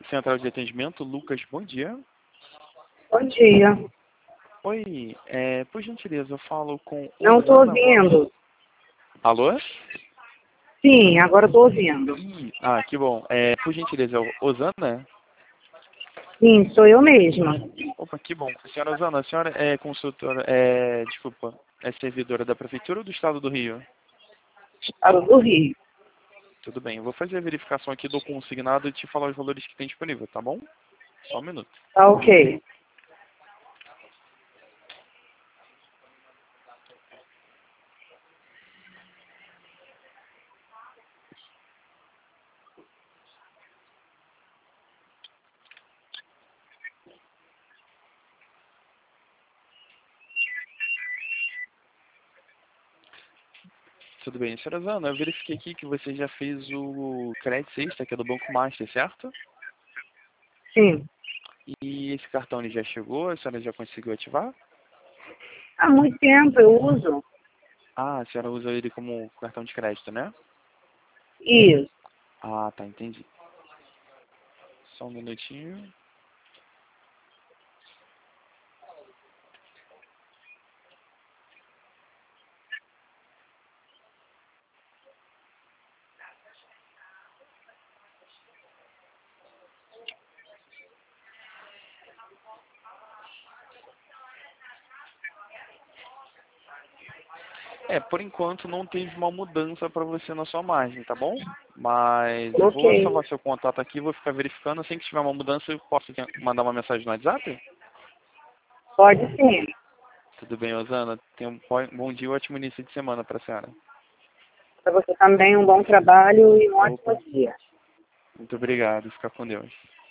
Central de Atendimento, Lucas, bom dia. Bom dia. Oi, por gentileza, eu falo com Não estou Osana Gomes. ouvindo. Alô? Sim, agora estou ouvindo. Que bom. Por gentileza, Osana? Sim, sou eu mesma. Opa, que bom. Senhora Osana, a senhora é consultora, desculpa, é servidora da Prefeitura ou do Estado do Rio? Estado do Rio. Tudo bem, eu vou fazer a verificação aqui do consignado e te falar os valores que tem disponível, tá bom? Só um minuto. Tá ok. Tudo bem, senhora Osana, eu verifiquei aqui que você já fez o Crédito Sexta, que é do Banco Master, certo? Sim. E esse cartão ele já chegou? A senhora já conseguiu ativar? Há muito tempo eu uso. Ah, a senhora usa ele como cartão de crédito, né? Isso. Ah, tá, entendi. Só um minutinho. Por enquanto não teve uma mudança para você na sua margem, tá bom? Mas eu vou Ok. salvar seu contato aqui, vou ficar verificando. Assim que tiver uma mudança, eu posso mandar uma mensagem no WhatsApp? Pode sim. Tudo bem, Osana. Tenha um bom dia e um ótimo início de semana para a senhora. Para você também um bom trabalho e um Opa, ótimo dia. muito obrigado. Fica com Deus.